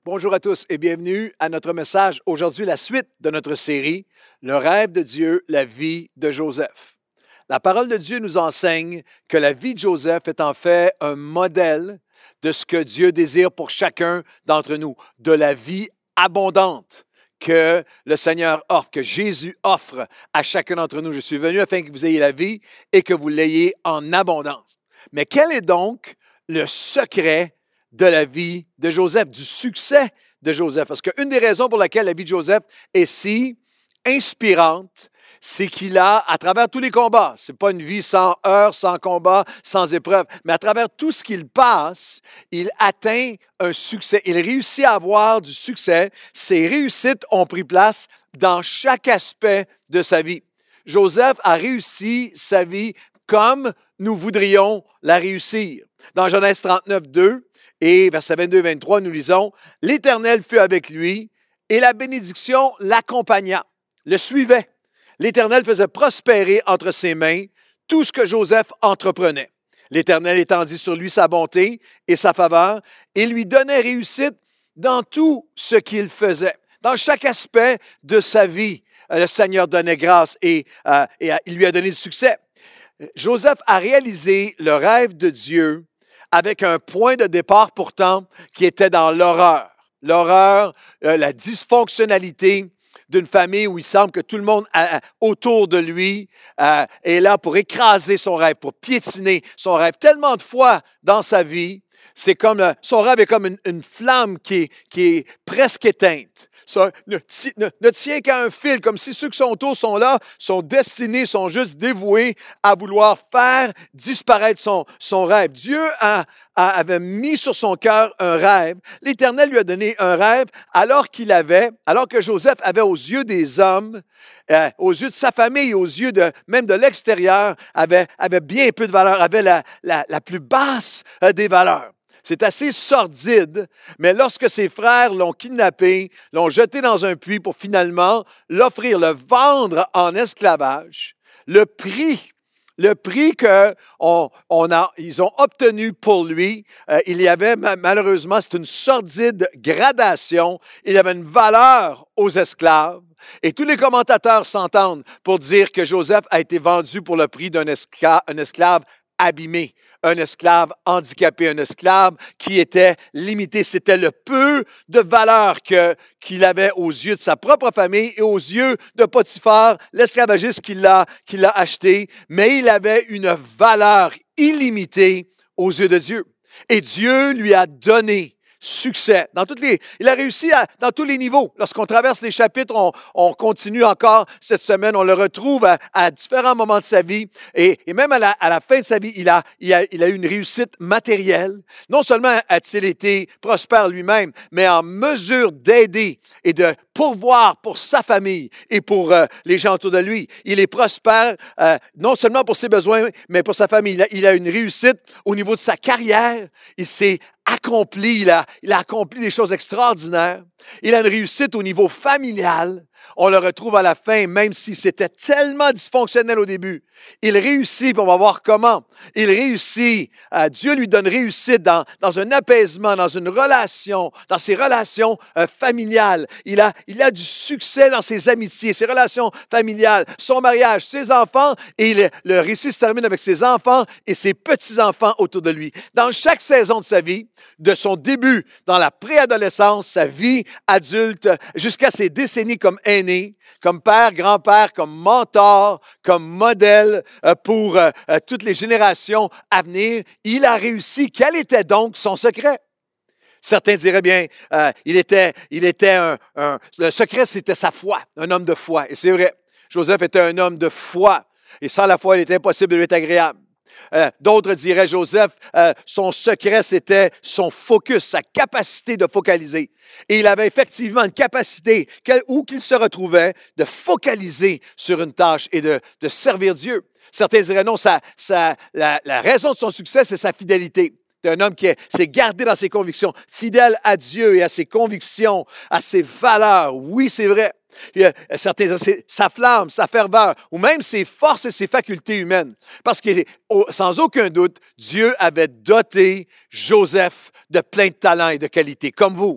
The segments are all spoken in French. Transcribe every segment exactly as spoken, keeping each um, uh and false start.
Bonjour à tous et bienvenue à notre message. Aujourd'hui, la suite de notre série, Le rêve de Dieu, la vie de Joseph. La parole de Dieu nous enseigne que la vie de Joseph est en fait un modèle de ce que Dieu désire pour chacun d'entre nous, de la vie abondante que le Seigneur offre, que Jésus offre à chacun d'entre nous. Je suis venu afin que vous ayez la vie et que vous l'ayez en abondance. Mais quel est donc le secret de la vie de Joseph, du succès de Joseph? Parce qu'une des raisons pour laquelle la vie de Joseph est si inspirante, c'est qu'il a, à travers tous les combats, c'est pas une vie sans heurts, sans combats, sans épreuves, mais à travers tout ce qu'il passe, il atteint un succès. Il réussit à avoir du succès. Ses réussites ont pris place dans chaque aspect de sa vie. Joseph a réussi sa vie comme nous voudrions la réussir. Dans Genèse trente-neuf, deux et versets vingt-deux vingt-trois, nous lisons « L'Éternel fut avec lui et la bénédiction l'accompagna, le suivait. L'Éternel faisait prospérer entre ses mains tout ce que Joseph entreprenait. L'Éternel étendit sur lui sa bonté et sa faveur et lui donnait réussite dans tout ce qu'il faisait. » Dans chaque aspect de sa vie, le Seigneur donnait grâce et, euh, et il lui a donné du succès. Joseph a réalisé le rêve de Dieu avec un point de départ pourtant qui était dans l'horreur. L'horreur, euh, la dysfonctionnalité d'une famille où il semble que tout le monde euh, autour de lui euh, est là pour écraser son rêve, pour piétiner son rêve. Tellement de fois dans sa vie, c'est comme euh, son rêve est comme une, une flamme qui est, qui est presque éteinte. Ça ne, ne, ne tient qu'à un fil, comme si ceux qui sont autour sont là, sont destinés, sont juste dévoués à vouloir faire disparaître son, son rêve. Dieu a, a, avait mis sur son cœur un rêve. L'Éternel lui a donné un rêve alors qu'il avait, alors que Joseph avait aux yeux des hommes, euh, aux yeux de sa famille, aux yeux de même de l'extérieur, avait, avait bien peu de valeur, avait la, la, la plus basse euh, des valeurs. C'est assez sordide, mais lorsque ses frères l'ont kidnappé, l'ont jeté dans un puits pour finalement l'offrir, le vendre en esclavage, le prix, le prix qu'ils on a, ils ont obtenu pour lui, euh, il y avait malheureusement, c'est une sordide gradation, il y avait une valeur aux esclaves. Et tous les commentateurs s'entendent pour dire que Joseph a été vendu pour le prix d'un esclave, un esclave abîmé, un esclave handicapé, un esclave qui était limité. C'était le peu de valeur que, qu'il avait aux yeux de sa propre famille et aux yeux de Potiphar, l'esclavagiste qui l'a, qui l'a acheté, mais il avait une valeur illimitée aux yeux de Dieu. Et Dieu lui a donné succès. Dans toutes les, il a réussi à, dans tous les niveaux. Lorsqu'on traverse les chapitres, on, on continue encore cette semaine, on le retrouve à, à différents moments de sa vie et, et même à la, à la fin de sa vie, il a, il, a, il a eu une réussite matérielle. Non seulement a-t-il été prospère lui-même, mais en mesure d'aider et de pourvoir pour sa famille et pour euh, les gens autour de lui. Il est prospère euh, non seulement pour ses besoins, mais pour sa famille. Il a, il a une réussite au niveau de sa carrière. Il s'est accompli, il a, il a accompli des choses extraordinaires. Il a une réussite au niveau familial. On le retrouve à la fin, même si c'était tellement dysfonctionnel au début. Il réussit, puis on va voir comment. Il réussit, euh, Dieu lui donne réussite dans, dans un apaisement, dans une relation, dans ses relations euh, familiales. Il a, il a du succès dans ses amitiés, ses relations familiales, son mariage, ses enfants, et il, le récit se termine avec ses enfants et ses petits-enfants autour de lui. Dans chaque saison de sa vie, de son début dans la préadolescence, sa vie adulte, jusqu'à ses décennies comme aîné, comme père, grand-père, comme mentor, comme modèle euh, pour euh, euh, toutes les générations à venir, il a réussi. Quel était donc son secret? Certains diraient bien, euh, il était, il était un, un... Le secret, c'était sa foi, un homme de foi. Et c'est vrai, Joseph était un homme de foi. Et sans la foi, il était impossible de lui être agréable. Euh, d'autres diraient, Joseph, euh, son secret, c'était son focus, sa capacité de focaliser. Et il avait effectivement une capacité, quel, où qu'il se retrouvait, de focaliser sur une tâche et de, de servir Dieu. Certains diraient, non, ça, ça, la, la raison de son succès, c'est sa fidélité. C'est un homme qui s'est gardé dans ses convictions, fidèle à Dieu et à ses convictions, à ses valeurs. Oui, c'est vrai. Certains, sa flamme, sa ferveur, ou même ses forces et ses facultés humaines. Parce que, sans aucun doute, Dieu avait doté Joseph de plein de talents et de qualités, comme vous.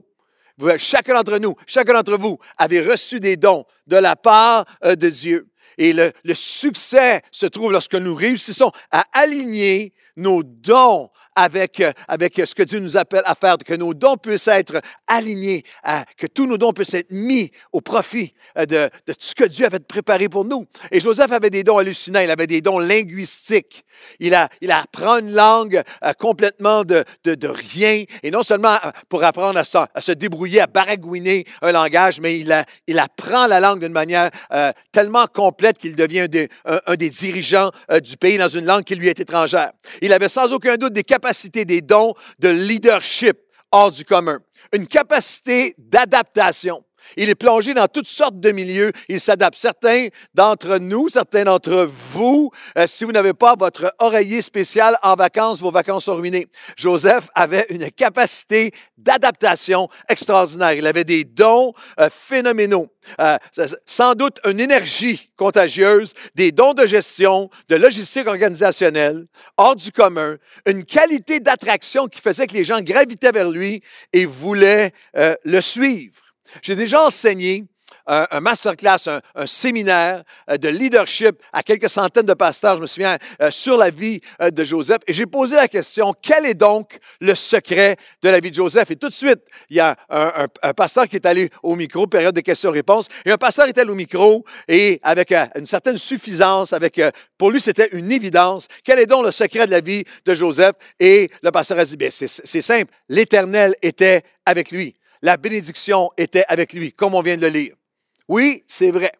Vous, chacun d'entre nous, chacun d'entre vous avez reçu des dons de la part euh, de Dieu. Et le, le succès se trouve lorsque nous réussissons à aligner nos dons avec, avec ce que Dieu nous appelle à faire, que nos dons puissent être alignés, à, que tous nos dons puissent être mis au profit de, de ce que Dieu avait préparé pour nous. Et Joseph avait des dons hallucinants, il avait des dons linguistiques. Il, a, il apprend une langue euh, complètement de, de, de rien, et non seulement pour apprendre à se, à se débrouiller, à baragouiner un langage, mais il, a, il apprend la langue d'une manière euh, tellement complète qu'il devient un des, un, un des dirigeants euh, du pays dans une langue qui lui est étrangère. Il avait sans aucun doute des capacités, des dons de leadership hors du commun, une capacité d'adaptation. Il est plongé dans toutes sortes de milieux. Il s'adapte. Certains d'entre nous, certains d'entre vous, euh, si vous n'avez pas votre oreiller spécial en vacances, vos vacances sont ruinées. Joseph avait une capacité d'adaptation extraordinaire. Il avait des dons euh, phénoménaux. Euh, sans doute une énergie contagieuse, des dons de gestion, de logistique organisationnelle, hors du commun, une qualité d'attraction qui faisait que les gens gravitaient vers lui et voulaient euh, le suivre. J'ai déjà enseigné un, un masterclass, un, un séminaire euh, de leadership à quelques centaines de pasteurs, je me souviens, euh, sur la vie euh, de Joseph. Et j'ai posé la question, quel est donc le secret de la vie de Joseph? Et tout de suite, il y a un, un, un pasteur qui est allé au micro, période de questions-réponses, et un pasteur est allé au micro, et avec euh, une certaine suffisance, avec, euh, pour lui, c'était une évidence. Quel est donc le secret de la vie de Joseph? Et le pasteur a dit, bien, c'est, c'est simple, l'Éternel était avec lui. La bénédiction était avec lui, comme on vient de le lire. Oui, c'est vrai.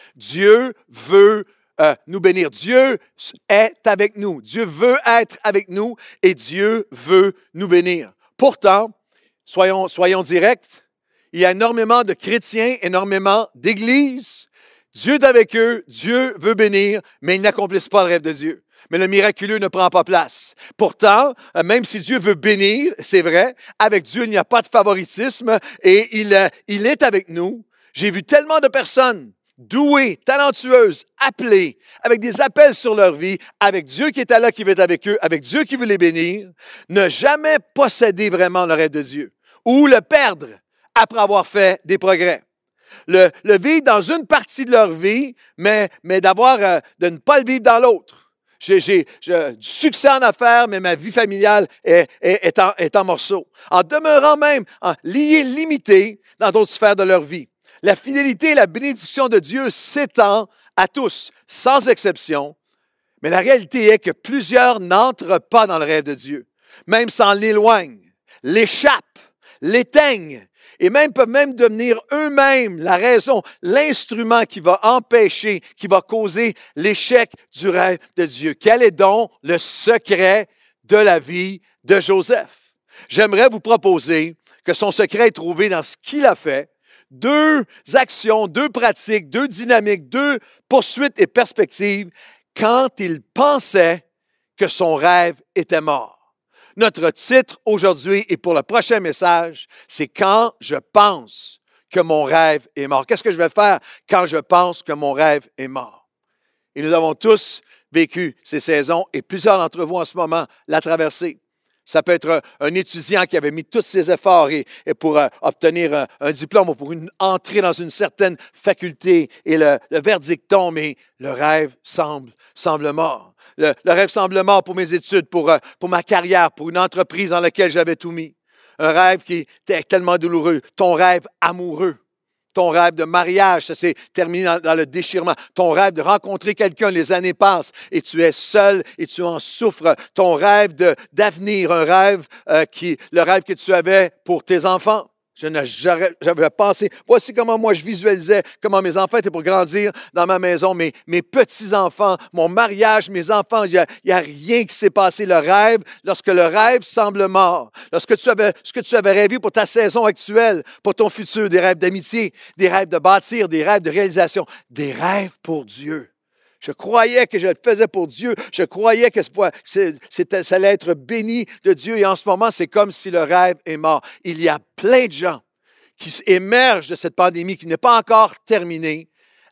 Dieu veut euh, nous bénir. Dieu est avec nous. Dieu veut être avec nous et Dieu veut nous bénir. Pourtant, soyons, soyons directs, il y a énormément de chrétiens, énormément d'églises. Dieu est avec eux, Dieu veut bénir, mais ils n'accomplissent pas le rêve de Dieu. Mais le miraculeux ne prend pas place. Pourtant, même si Dieu veut bénir, c'est vrai, avec Dieu, il n'y a pas de favoritisme et il, il est avec nous. J'ai vu tellement de personnes douées, talentueuses, appelées, avec des appels sur leur vie, avec Dieu qui est là, qui veut être avec eux, avec Dieu qui veut les bénir, ne jamais posséder vraiment le rêve de Dieu ou le perdre après avoir fait des progrès. Le, le vivre dans une partie de leur vie, mais, mais d'avoir, euh, de ne pas le vivre dans l'autre. J'ai, j'ai, j'ai du succès en affaires, mais ma vie familiale est, est, est, en, est en morceaux. En demeurant même en liés, limités dans d'autres sphères de leur vie. La fidélité et la bénédiction de Dieu s'étend à tous, sans exception. Mais la réalité est que plusieurs n'entrent pas dans le rêve de Dieu. Même s'en l'éloignent, l'échappent, l'éteignent. Et même peuvent même devenir eux-mêmes la raison, l'instrument qui va empêcher, qui va causer l'échec du rêve de Dieu. Quel est donc le secret de la vie de Joseph? J'aimerais vous proposer que son secret est trouvé dans ce qu'il a fait. Deux actions, deux pratiques, deux dynamiques, deux poursuites et perspectives quand il pensait que son rêve était mort. Notre titre aujourd'hui et pour le prochain message, c'est « Quand je pense que mon rêve est mort ». Qu'est-ce que je vais faire quand je pense que mon rêve est mort? Et nous avons tous vécu ces saisons et plusieurs d'entre vous en ce moment la traversée. Ça peut être un, un étudiant qui avait mis tous ses efforts et, et pour euh, obtenir un, un diplôme ou pour une, entrer dans une certaine faculté et le, le verdict tombe et le rêve semble, semble mort. Le, le rêve semble mort pour mes études, pour, euh, pour ma carrière, pour une entreprise dans laquelle j'avais tout mis. Un rêve qui était tellement douloureux. Ton rêve amoureux. Ton rêve de mariage, ça s'est terminé dans, dans le déchirement. Ton rêve de rencontrer quelqu'un, les années passent et tu es seul et tu en souffres. Ton rêve de, d'avenir, un rêve euh, qui, le rêve que tu avais pour tes enfants. Je ne, j'avais, j'avais pensé, voici comment moi je visualisais, comment mes enfants étaient pour grandir dans ma maison, mes, mes petits-enfants, mon mariage, mes enfants, il n'y a, a rien qui s'est passé. Le rêve, lorsque le rêve semble mort, lorsque tu avais, ce que tu avais rêvé pour ta saison actuelle, pour ton futur, des rêves d'amitié, des rêves de bâtir, des rêves de réalisation, des rêves pour Dieu. Je croyais que je le faisais pour Dieu. Je croyais que c'était, ça allait être béni de Dieu. Et en ce moment, c'est comme si le rêve est mort. Il y a plein de gens qui émergent de cette pandémie qui n'est pas encore terminée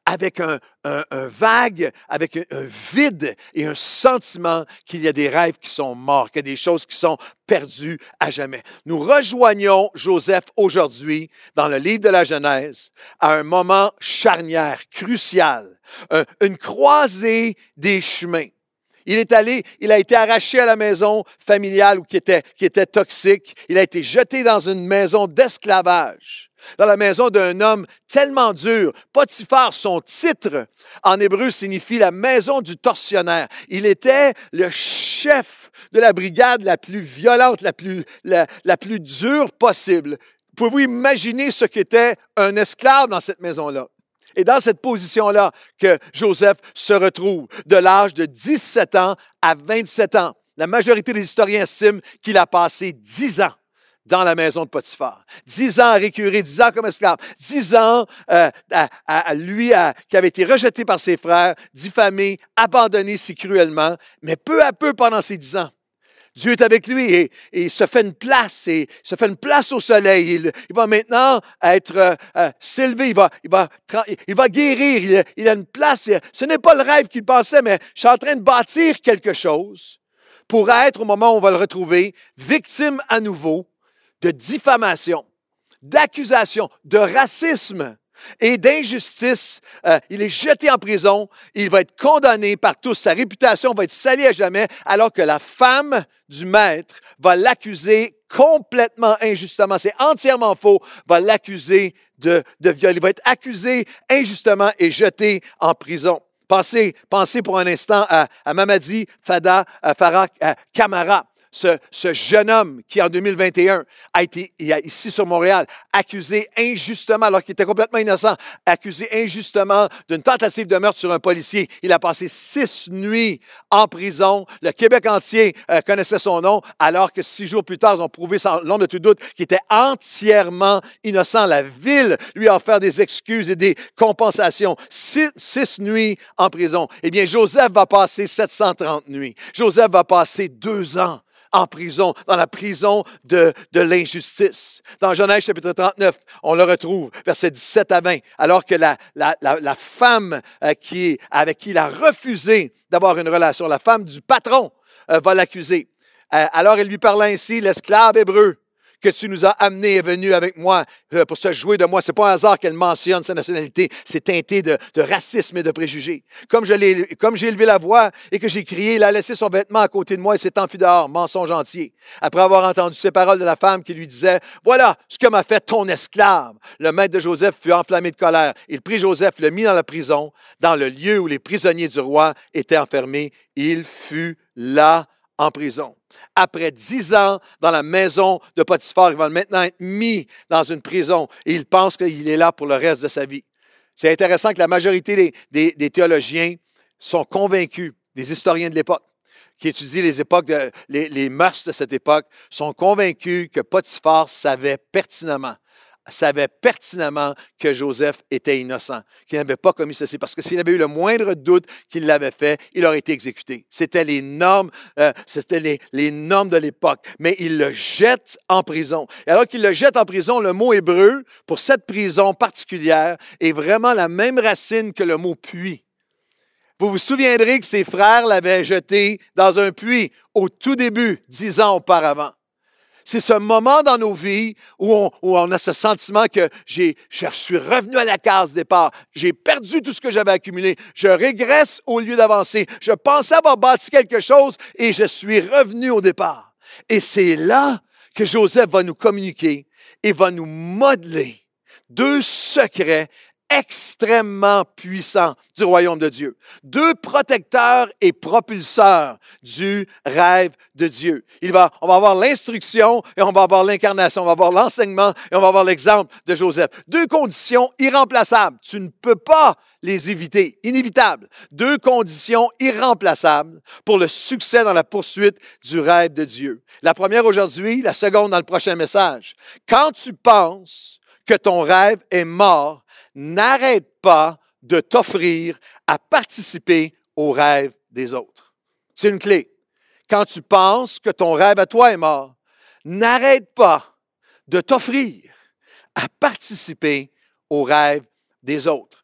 avec un, un, un vague, avec un, un vide et un sentiment qu'il y a des rêves qui sont morts, qu'il y a des choses qui sont perdues à jamais. Nous rejoignons Joseph aujourd'hui dans le livre de la Genèse à un moment charnière, crucial, un, une croisée des chemins. Il est allé, il a été arraché à la maison familiale qui était, qui était toxique. Il a été jeté dans une maison d'esclavage, dans la maison d'un homme tellement dur. Potiphar, son titre en hébreu signifie la maison du tortionnaire. Il était le chef de la brigade la plus violente, la plus, la, la plus dure possible. Pouvez-vous imaginer ce qu'était un esclave dans cette maison-là? Et dans cette position-là que Joseph se retrouve, de l'âge de dix-sept ans à vingt-sept ans. La majorité des historiens estiment qu'il a passé dix ans dans la maison de Potiphar. Dix ans à récurer, dix ans comme esclave, dix ans euh, à, à, à lui à, qui avait été rejeté par ses frères, diffamé, abandonné si cruellement. Mais peu à peu, pendant ces dix ans, Dieu est avec lui et, et il se fait une place, et se fait une place au soleil. Il, il va maintenant être euh, euh, s'élever, il va, il, va, il va guérir, il, il a une place. Ce n'est pas le rêve qu'il pensait, mais je suis en train de bâtir quelque chose pour être, au moment où on va le retrouver, victime à nouveau de diffamation, d'accusation, de racisme et d'injustice. Euh, il est jeté en prison, il va être condamné par tous, sa réputation va être salie à jamais, alors que la femme du maître va l'accuser complètement injustement, c'est entièrement faux, va l'accuser de, de viol. Il va être accusé injustement et jeté en prison. Pensez, pensez pour un instant à, à Mamadi Fada à Farah à Camara. Ce, ce jeune homme qui, en deux mille vingt et un, a été ici sur Montréal, accusé injustement, alors qu'il était complètement innocent, accusé injustement d'une tentative de meurtre sur un policier. Il a passé six nuits en prison. Le Québec entier euh, connaissait son nom, alors que six jours plus tard, ils ont prouvé sans l'ombre de tout doute qu'il était entièrement innocent. La ville lui a offert des excuses et des compensations. Six, six nuits en prison. Eh bien, Joseph va passer sept cent trente nuits. Joseph va passer deux ans en prison, dans la prison de, de l'injustice. Dans Genèse chapitre trente-neuf, on le retrouve, versets dix-sept à vingt, alors que la, la, la, la femme euh, qui, avec qui il a refusé d'avoir une relation, la femme du patron, euh, va l'accuser. Euh, alors elle lui parla ainsi, l'esclave hébreu que tu nous as amené est venu avec moi euh, pour se jouer de moi. Ce n'est pas un hasard qu'elle mentionne sa nationalité. C'est teinté de, de racisme et de préjugés. Comme je l'ai, comme j'ai élevé la voix et que j'ai crié, il a laissé son vêtement à côté de moi et s'est enfui dehors. Mensonge entier. Après avoir entendu ces paroles de la femme qui lui disait, voilà ce que m'a fait ton esclave. Le maître de Joseph fut enflammé de colère. Il prit Joseph, le mit dans la prison, dans le lieu où les prisonniers du roi étaient enfermés. Il fut là en prison. Après dix ans dans la maison de Potiphar, il va maintenant être mis dans une prison et il pense qu'il est là pour le reste de sa vie. C'est intéressant que la majorité des, des, des théologiens sont convaincus, des historiens de l'époque, qui étudient les époques, de, les, les mœurs de cette époque, sont convaincus que Potiphar savait pertinemment savait pertinemment que Joseph était innocent, qu'il n'avait pas commis ceci, parce que s'il avait eu le moindre doute qu'il l'avait fait, il aurait été exécuté. C'était les normes, euh, c'était les, les normes de l'époque. Mais il le jette en prison. Et alors qu'il le jette en prison, le mot hébreu pour cette prison particulière est vraiment la même racine que le mot puits. Vous vous souviendrez que ses frères l'avaient jeté dans un puits au tout début, dix ans auparavant. C'est ce moment dans nos vies où on, où on a ce sentiment que j'ai, je suis revenu à la case départ. J'ai perdu tout ce que j'avais accumulé. Je régresse au lieu d'avancer. Je pensais avoir bâti quelque chose et je suis revenu au départ. Et c'est là que Joseph va nous communiquer et va nous modeler deux secrets extrêmement puissants du royaume de Dieu. Deux protecteurs et propulseurs du rêve de Dieu. Il va, on va avoir l'instruction et on va avoir l'incarnation. On va avoir l'enseignement et on va avoir l'exemple de Joseph. Deux conditions irremplaçables. Tu ne peux pas les éviter. Inévitables. Deux conditions irremplaçables pour le succès dans la poursuite du rêve de Dieu. La première aujourd'hui, la seconde dans le prochain message. Quand tu penses que ton rêve est mort, n'arrête pas de t'offrir à participer au rêve des autres. C'est une clé. Quand tu penses que ton rêve à toi est mort, n'arrête pas de t'offrir à participer au rêve des autres.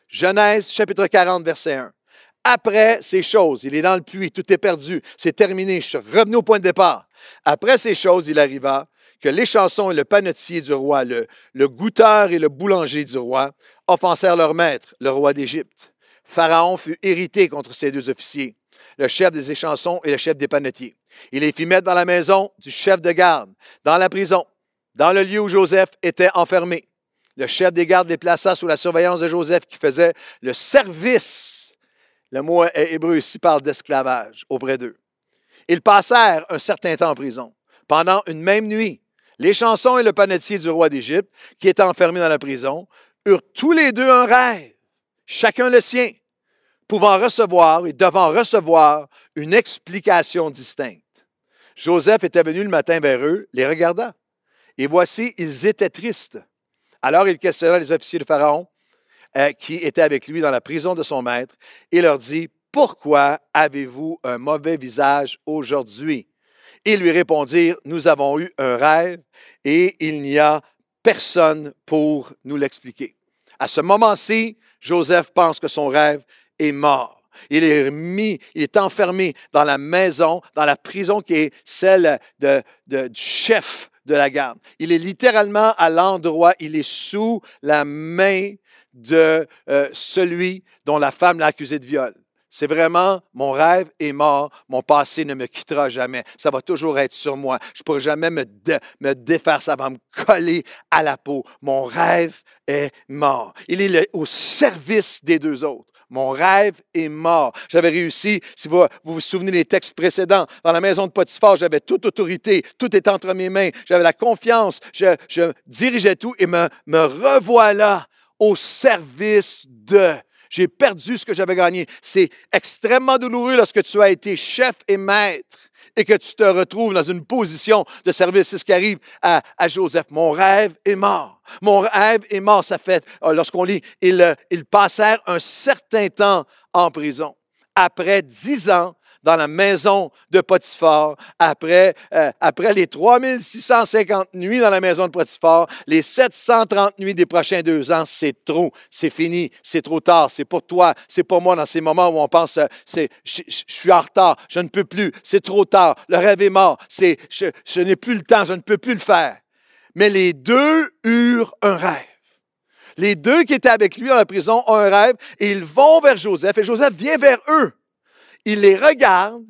Genèse, chapitre quarante, verset un. Après ces choses, il est dans le puits, tout est perdu, c'est terminé, je suis revenu au point de départ. Après ces choses, il arriva que l'échanson et le panetier du roi, le, le goûteur et le boulanger du roi, offensèrent leur maître, le roi d'Égypte. Pharaon fut irrité contre ces deux officiers, le chef des échansons et le chef des panetiers. Il les fit mettre dans la maison du chef de garde, dans la prison, dans le lieu où Joseph était enfermé. Le chef des gardes les plaça sous la surveillance de Joseph qui faisait le service. Le mot hébreu ici parle d'esclavage auprès d'eux. Ils passèrent un certain temps en prison. Pendant une même nuit, l'échanson et le panetier du roi d'Égypte, qui étaient enfermés dans la prison, eurent tous les deux un rêve, chacun le sien, pouvant recevoir et devant recevoir une explication distincte. Joseph était venu le matin vers eux, les regardant, et voici, ils étaient tristes. Alors il questionna les officiers de Pharaon euh, qui étaient avec lui dans la prison de son maître et leur dit, « Pourquoi avez-vous un mauvais visage aujourd'hui? » Ils lui répondirent, « Nous avons eu un rêve et il n'y a personne pour nous l'expliquer. » À ce moment-ci, Joseph pense que son rêve est mort. Il est mis, il est enfermé dans la maison, dans la prison qui est celle de, de, du chef de la garde. Il est littéralement à l'endroit, il est sous la main de euh, celui dont la femme l'a accusé de viol. C'est vraiment, mon rêve est mort, mon passé ne me quittera jamais. Ça va toujours être sur moi. Je ne pourrai jamais me, dé, me défaire, ça va me coller à la peau. Mon rêve est mort. Il est le, au service des deux autres. Mon rêve est mort. J'avais réussi, si vous, vous vous souvenez des textes précédents, dans la maison de Potiphar, j'avais toute autorité, tout était entre mes mains, j'avais la confiance, je, je dirigeais tout et me, me revoilà au service de... J'ai perdu ce que j'avais gagné. C'est extrêmement douloureux lorsque tu as été chef et maître et que tu te retrouves dans une position de service. C'est ce qui arrive à, à Joseph. Mon rêve est mort. Mon rêve est mort. Ça fait, lorsqu'on lit, ils, ils passèrent un certain temps en prison. Après dix ans, dans la maison de Potiphar, après, euh, après les trois mille six cent cinquante nuits dans la maison de Potiphar, les sept cent trente nuits des prochains deux ans, c'est trop, c'est fini, c'est trop tard, c'est pour toi, c'est pour moi dans ces moments où on pense, euh, c'est, je, je, je suis en retard, je ne peux plus, c'est trop tard, le rêve est mort, c'est, je, je n'ai plus le temps, je ne peux plus le faire. Mais les deux eurent un rêve. Les deux qui étaient avec lui dans la prison ont un rêve et ils vont vers Joseph et Joseph vient vers eux. Il les regarde,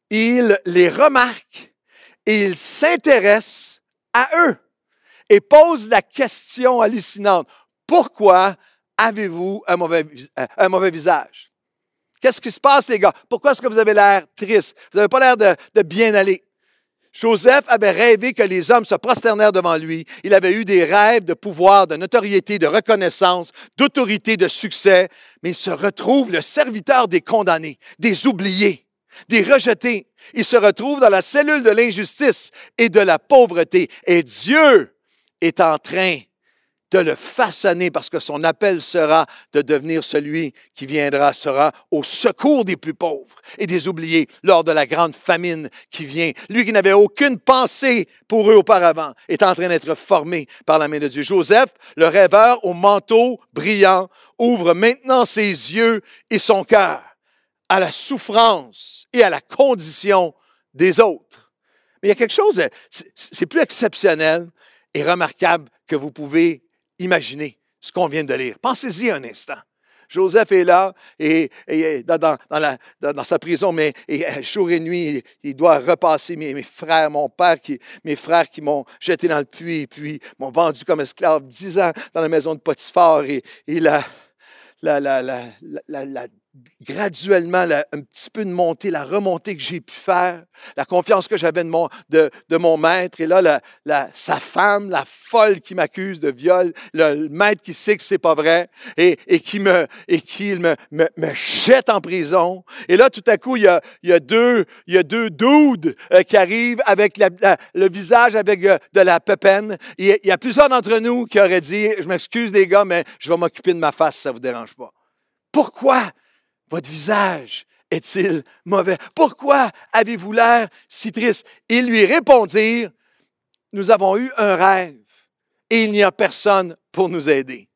il les remarque et il s'intéresse à eux et pose la question hallucinante. Pourquoi avez-vous un mauvais, un mauvais visage? Qu'est-ce qui se passe, les gars? Pourquoi est-ce que vous avez l'air triste? Vous n'avez pas l'air de, de bien aller. Joseph avait rêvé que les hommes se prosternèrent devant lui. Il avait eu des rêves de pouvoir, de notoriété, de reconnaissance, d'autorité, de succès. Mais il se retrouve le serviteur des condamnés, des oubliés, des rejetés. Il se retrouve dans la cellule de l'injustice et de la pauvreté. Et Dieu est en train de le façonner parce que son appel sera de devenir celui qui viendra, sera au secours des plus pauvres et des oubliés lors de la grande famine qui vient. Lui qui n'avait aucune pensée pour eux auparavant est en train d'être formé par la main de Dieu. Joseph, le rêveur au manteau brillant, ouvre maintenant ses yeux et son cœur à la souffrance et à la condition des autres. Mais il y a quelque chose, c'est plus exceptionnel et remarquable que vous pouvez imaginez ce qu'on vient de lire. Pensez-y un instant. Joseph est là et, et dans, dans, dans, la, dans, dans sa prison, mais et, jour et nuit, il, il doit repasser mes, mes frères, mon père, qui, mes frères qui m'ont jeté dans le puits et puis m'ont vendu comme esclave dix ans dans la maison de Potiphar et, et la, la, la, la, la, la graduellement, la, un petit peu de montée, la remontée que j'ai pu faire, la confiance que j'avais de mon, de, de mon maître, et là, la, la, sa femme, la folle qui m'accuse de viol, le, le maître qui sait que c'est pas vrai, et, et qui, me, et qui me, me, me jette en prison. Et là, tout à coup, il y a, il y a deux, il y a deux dudes euh, qui arrivent avec la, la, le visage avec euh, de la pépine. Il y, a, il y a plusieurs d'entre nous qui auraient dit, je m'excuse les gars, mais je vais m'occuper de ma face si ça vous dérange pas. Pourquoi votre visage est-il mauvais? Pourquoi avez-vous l'air si triste? Ils lui répondirent, nous avons eu un rêve et il n'y a personne pour nous aider.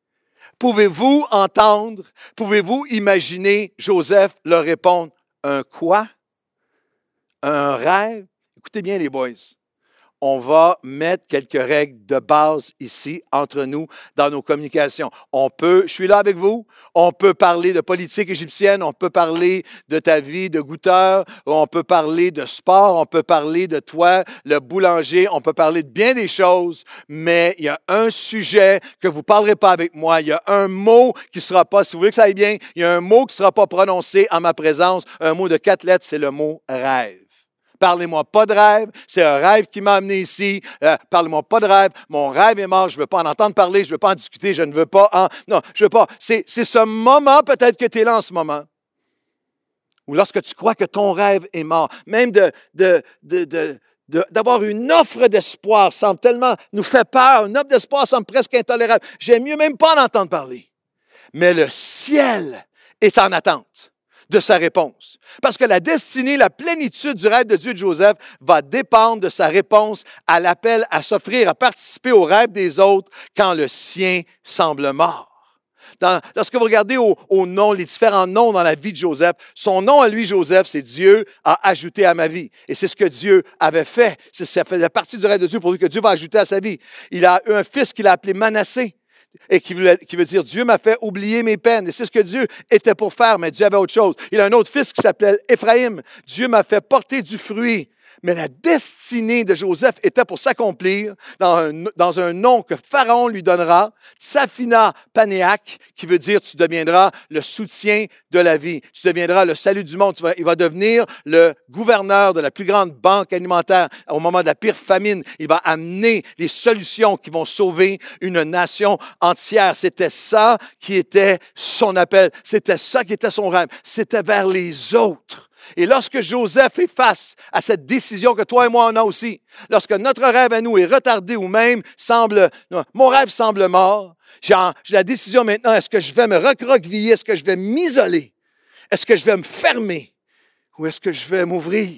Pouvez-vous entendre, pouvez-vous imaginer Joseph leur répondre, un quoi? Un rêve? Écoutez bien les boys. On va mettre quelques règles de base ici entre nous dans nos communications. On peut, je suis là avec vous, on peut parler de politique égyptienne, on peut parler de ta vie de goûteur, on peut parler de sport, on peut parler de toi, le boulanger, on peut parler de bien des choses, mais il y a un sujet que vous ne parlerez pas avec moi, il y a un mot qui ne sera pas, si vous voulez que ça aille bien, il y a un mot qui ne sera pas prononcé en ma présence, un mot de quatre lettres, c'est le mot rêve. Parlez-moi pas de rêve, c'est un rêve qui m'a amené ici. Euh, parlez-moi pas de rêve, mon rêve est mort, je ne veux pas en entendre parler, je ne veux pas en discuter, je ne veux pas en... Non, je ne veux pas. C'est, c'est ce moment peut-être que tu es là en ce moment, ou lorsque tu crois que ton rêve est mort, même de, de, de, de, de, d'avoir une offre d'espoir semble tellement nous fait peur, une offre d'espoir semble presque intolérable. J'aime mieux même pas en entendre parler. Mais le ciel est en attente de sa réponse. Parce que la destinée, la plénitude du rêve de Dieu de Joseph va dépendre de sa réponse à l'appel à s'offrir, à participer au rêve des autres quand le sien semble mort. Dans, lorsque vous regardez au, au nom, les différents noms dans la vie de Joseph, son nom à lui, Joseph, c'est Dieu a ajouté à ma vie. Et c'est ce que Dieu avait fait. C'est, ça faisait partie du rêve de Dieu pour lui que Dieu va ajouter à sa vie. Il a eu un fils qu'il a appelé Manassé. Et qui veut, qui veut dire, Dieu m'a fait oublier mes peines. Et c'est ce que Dieu était pour faire, mais Dieu avait autre chose. Il a un autre fils qui s'appelait Éphraïm. Dieu m'a fait porter du fruit. Mais la destinée de Joseph était pour s'accomplir dans un, dans un nom que Pharaon lui donnera, Tsafina Panéak, qui veut dire tu deviendras le soutien de la vie. Tu deviendras le salut du monde. Tu vas, il va devenir le gouverneur de la plus grande banque alimentaire au moment de la pire famine. Il va amener les solutions qui vont sauver une nation entière. C'était ça qui était son appel. C'était ça qui était son rêve. C'était vers les autres. Et lorsque Joseph est face à cette décision que toi et moi on a aussi, lorsque notre rêve à nous est retardé ou même semble, mon rêve semble mort, j'ai, j'ai la décision maintenant, est-ce que je vais me recroqueviller, est-ce que je vais m'isoler, est-ce que je vais me fermer ou est-ce que je vais m'ouvrir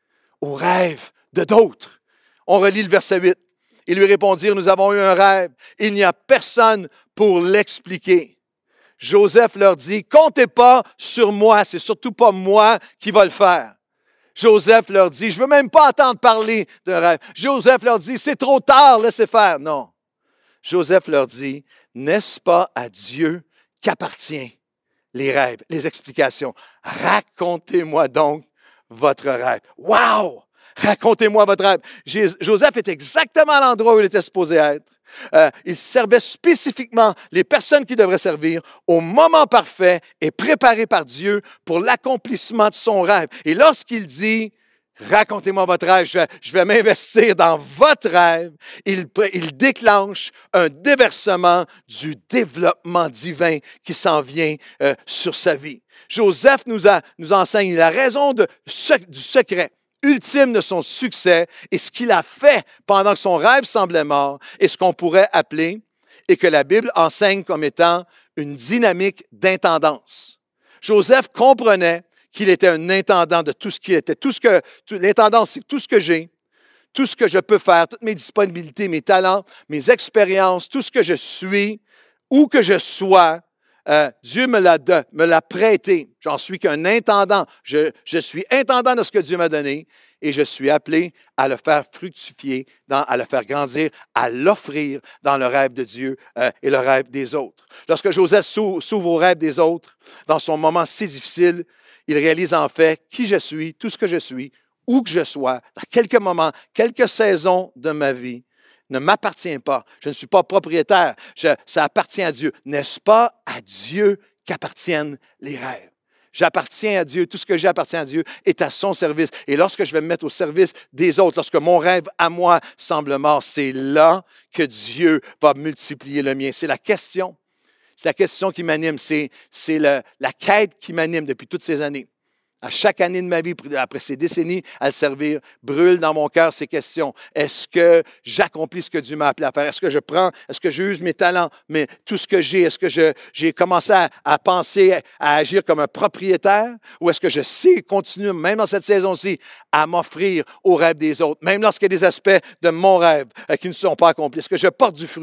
au rêve de d'autres? On relit le verset huit. Ils lui répondirent, nous avons eu un rêve, il n'y a personne pour l'expliquer. Joseph leur dit, comptez pas sur moi, c'est surtout pas moi qui va le faire. Joseph leur dit, je veux même pas entendre parler d'un rêve. Joseph leur dit, c'est trop tard, laissez faire. Non. Joseph leur dit, n'est-ce pas à Dieu qu'appartient les rêves, les explications? Racontez-moi donc votre rêve. Wow! Racontez-moi votre rêve. Joseph est exactement à l'endroit où il était supposé être. Euh, il servait spécifiquement les personnes qui devraient servir au moment parfait et préparé par Dieu pour l'accomplissement de son rêve. Et lorsqu'il dit « Racontez-moi votre rêve, je vais, je vais m'investir dans votre rêve », il, il déclenche un déversement du développement divin qui s'en vient euh, sur sa vie. Joseph nous, a, nous enseigne la raison de, du secret ultime de son succès et ce qu'il a fait pendant que son rêve semblait mort et ce qu'on pourrait appeler et que la Bible enseigne comme étant une dynamique d'intendance. Joseph comprenait qu'il était un intendant de tout ce qu'il était. Tout ce que, tout, l'intendance, c'est tout ce que j'ai, tout ce que je peux faire, toutes mes disponibilités, mes talents, mes expériences, tout ce que je suis, où que je sois, Euh, Dieu me l'a, de, me l'a prêté. J'en suis qu'un intendant. Je, je suis intendant de ce que Dieu m'a donné et je suis appelé à le faire fructifier, dans, à le faire grandir, à l'offrir dans le rêve de Dieu euh, et le rêve des autres. Lorsque Joseph s'ouvre au rêve des autres, dans son moment si difficile, il réalise en fait qui je suis, tout ce que je suis, où que je sois, dans quelques moments, quelques saisons de ma vie, ne m'appartient pas. Je ne suis pas propriétaire. Je, ça appartient à Dieu. N'est-ce pas à Dieu qu'appartiennent les rêves? J'appartiens à Dieu. Tout ce que j'ai appartient à Dieu est à son service. Et lorsque je vais me mettre au service des autres, lorsque mon rêve à moi semble mort, c'est là que Dieu va multiplier le mien. C'est la question. C'est la question qui m'anime. C'est, c'est le, la quête qui m'anime depuis toutes ces années. À chaque année de ma vie, après ces décennies à le servir, brûlent dans mon cœur ces questions. Est-ce que j'accomplis ce que Dieu m'a appelé à faire? Est-ce que je prends, est-ce que j'use mes talents, mais tout ce que j'ai? Est-ce que je, j'ai commencé à, à penser, à agir comme un propriétaire? Ou est-ce que je sais continuer, même dans cette saison-ci, à m'offrir aux rêves des autres, même lorsqu'il y a des aspects de mon rêve euh, qui ne sont pas accomplis? Est-ce que je porte du fruit?